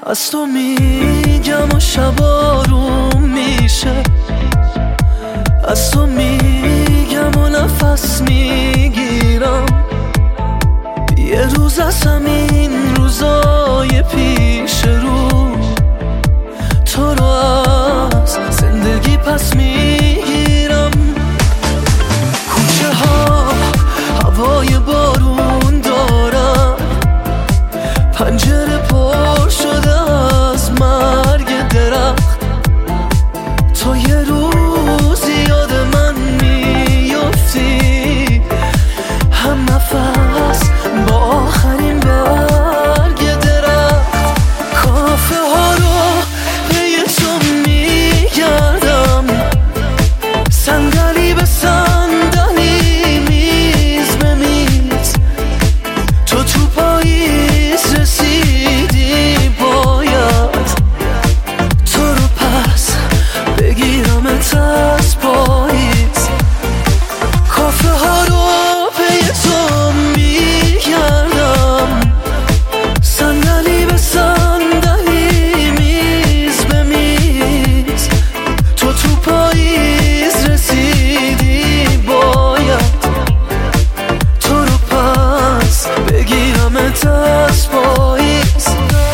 از تو میگم و شبا روم میشه، از تو میگم و نفس میگیرم. یه روز از همین روزای پیش رو تو رو از زندگی پس میگیرم. کوچه ها هوای بارون دارن، پنجره پر شده از مرگ درخت. تو یه روز یاد من میافتی، هم نفس با آخرین برگ درخت. کافه ها رو پی تو میگردم، صندلی به صندلی، میز به میز. تو پاییز رسیدی، باید تو رو پس بگیرمت از پاییز. کافه ها رو پی تو میگردم، صندلی به صندلی، میز به میز. تو پاییز رسیدی، باید تو رو پس بگیرمت از پاییز.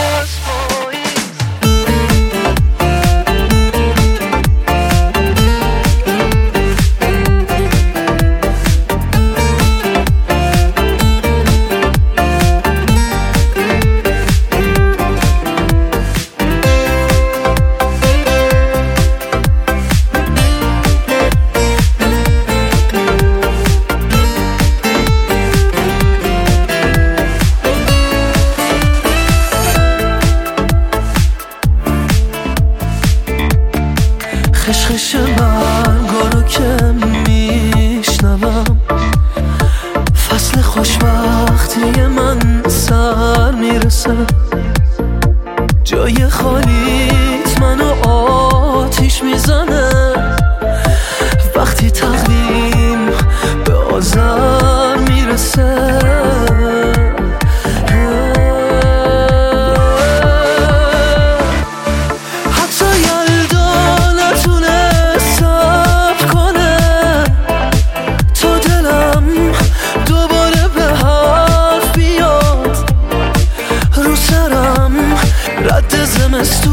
خشخش برگا رو که میشنوم، فصل خوشبختی من سر میرسه. جای خالیت منو آتیش میزنه، وقتی تقدیم به آذر میرسه. رد زمستون